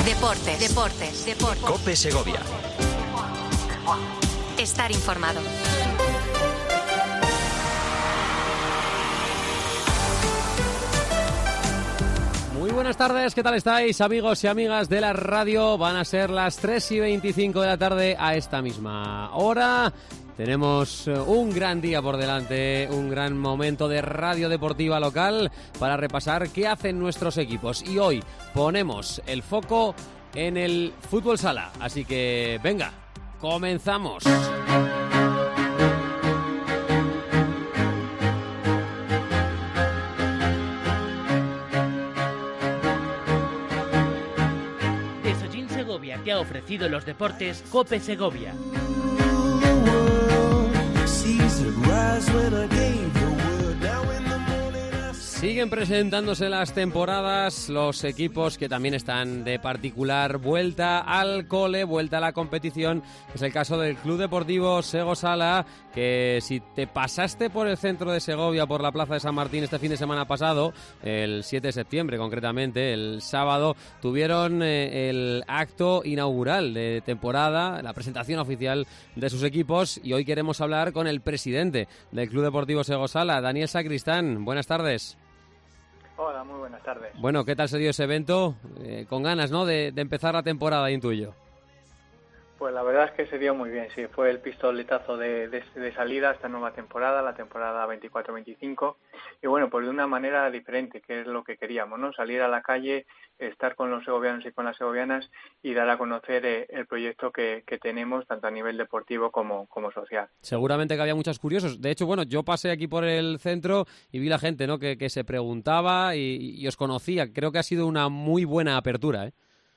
Deportes. COPE Segovia. Estar informado. Muy buenas tardes, ¿qué tal estáis, amigos y amigas de la radio? Van a ser las 3:25 de la tarde a esta misma hora. Tenemos un gran día por delante, un gran momento de radio deportiva local para repasar qué hacen nuestros equipos. Y hoy ponemos el foco en el fútbol sala. Así que, venga, comenzamos. Segovia te ha ofrecido los deportes COPE Segovia. Siguen presentándose las temporadas, los equipos que también están de particular vuelta al cole, vuelta a la competición. Es el caso del Club Deportivo Sego Sala, que si te pasaste por el centro de Segovia, por la Plaza de San Martín este fin de semana pasado, el 7 de septiembre concretamente, el sábado, tuvieron el acto inaugural de temporada, la presentación oficial de sus equipos, y hoy queremos hablar con el presidente del Club Deportivo Sego Sala, Daniel Sacristán. Buenas tardes. Hola, muy buenas tardes. Bueno, ¿qué tal se dio ese evento? Con ganas, ¿no?, de empezar la temporada, intuyo. Pues la verdad es que se dio muy bien, sí. Fue el pistoletazo de salida a esta nueva temporada, la temporada 24-25. Y bueno, pues de una manera diferente, que es lo que queríamos, ¿no? Salir a la calle, estar con los segovianos y con las segovianas y dar a conocer el proyecto que tenemos, tanto a nivel deportivo como social. Seguramente que había muchos curiosos. De hecho, bueno, yo pasé aquí por el centro y vi la gente, ¿no?, que se preguntaba y os conocía. Creo que ha sido una muy buena apertura, ¿eh?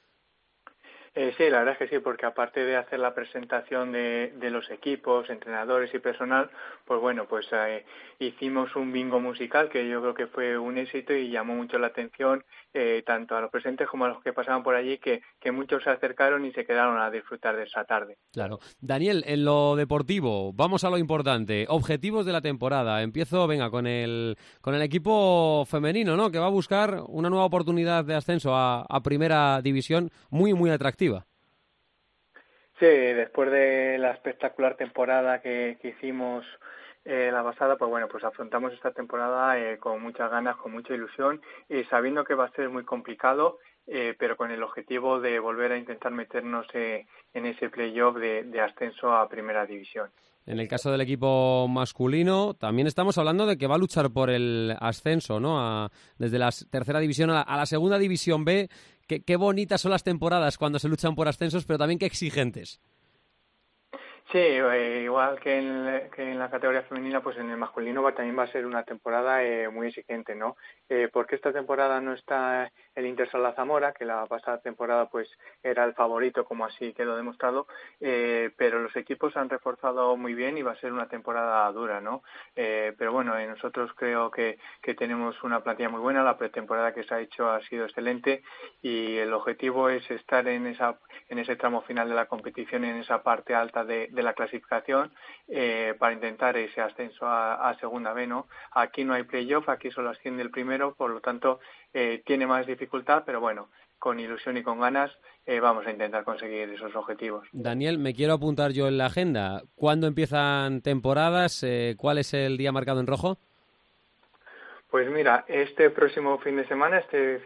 Sí, la verdad es que sí, porque aparte de hacer la presentación de los equipos, entrenadores y personal, pues bueno, pues hicimos un bingo musical que yo creo que fue un éxito y llamó mucho la atención tanto a los presentes como a los que pasaban por allí, que muchos se acercaron y se quedaron a disfrutar de esa tarde. Claro. Daniel, en lo deportivo, vamos a lo importante. Objetivos de la temporada. Empiezo, venga, con el equipo femenino, ¿no?, que va a buscar una nueva oportunidad de ascenso a Primera División muy, muy atractiva. Sí, después de la espectacular temporada que hicimos la pasada, pues bueno, pues afrontamos esta temporada con muchas ganas, con mucha ilusión y sabiendo que va a ser muy complicado, pero con el objetivo de volver a intentar meternos en ese playoff de ascenso a Primera División. En el caso del equipo masculino, también estamos hablando de que va a luchar por el ascenso, ¿no?, desde la tercera división a la segunda división B. Qué bonitas son las temporadas cuando se luchan por ascensos, pero también qué exigentes. Sí, igual que en la categoría femenina, pues en el masculino también va a ser una temporada muy exigente, ¿no? Porque esta temporada no está el Intersala Zamora, que la pasada temporada pues era el favorito, como así quedó demostrado, pero los equipos han reforzado muy bien y va a ser una temporada dura, ¿no? Pero bueno, nosotros creo que tenemos una plantilla muy buena, la pretemporada que se ha hecho ha sido excelente y el objetivo es estar en ese tramo final de la competición, en esa parte alta de la clasificación, para intentar ese ascenso a Segunda B, ¿no? Aquí no hay playoff, aquí solo asciende el primero, por lo tanto tiene más dificultad, pero bueno, con ilusión y con ganas vamos a intentar conseguir esos objetivos. Daniel, me quiero apuntar yo en la agenda. ¿Cuándo empiezan temporadas? ¿Cuál es el día marcado en rojo? Pues mira, este fin de semana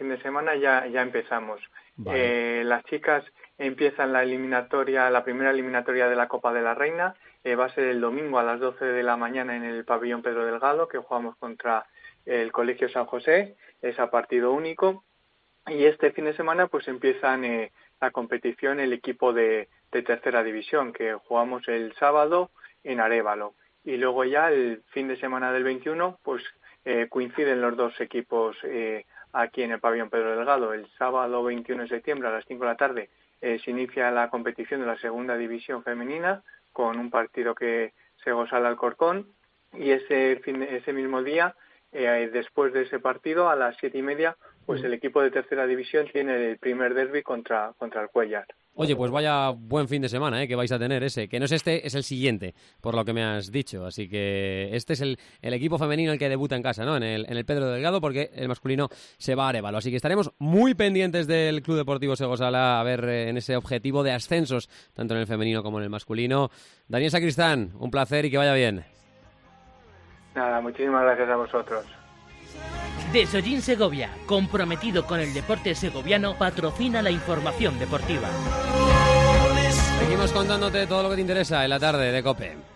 ya empezamos. Vale. Las chicas empiezan la primera eliminatoria de la Copa de la Reina. Va a ser el domingo a las 12 de la mañana en el pabellón Pedro Delgado, que jugamos contra el Colegio San José. Es a partido único. Y este fin de semana pues empiezan la competición el equipo de tercera división, que jugamos el sábado en Arévalo. Y luego ya el fin de semana del 21 pues coinciden los dos equipos aquí en el pabellón Pedro Delgado. El sábado 21 de septiembre a las 5 de la tarde se inicia la competición de la segunda división femenina con un partido que Sego Sala Alcorcón, y ese mismo día, después de ese partido a las 7:30, pues el equipo de tercera división tiene el primer derbi contra el Cuéllar. Oye, pues vaya buen fin de semana que vais a tener ese, que no es este, es el siguiente, por lo que me has dicho. Así que este es el equipo femenino el que debuta en casa, ¿no? En el Pedro Delgado, porque el masculino se va a Arévalo. Así que estaremos muy pendientes del Club Deportivo Sego Sala a ver en ese objetivo de ascensos, tanto en el femenino como en el masculino. Daniel Sacristán, un placer y que vaya bien. Nada, muchísimas gracias a vosotros. Deshollín Segovia, comprometido con el deporte segoviano, patrocina la información deportiva. Seguimos contándote todo lo que te interesa en la tarde de COPE.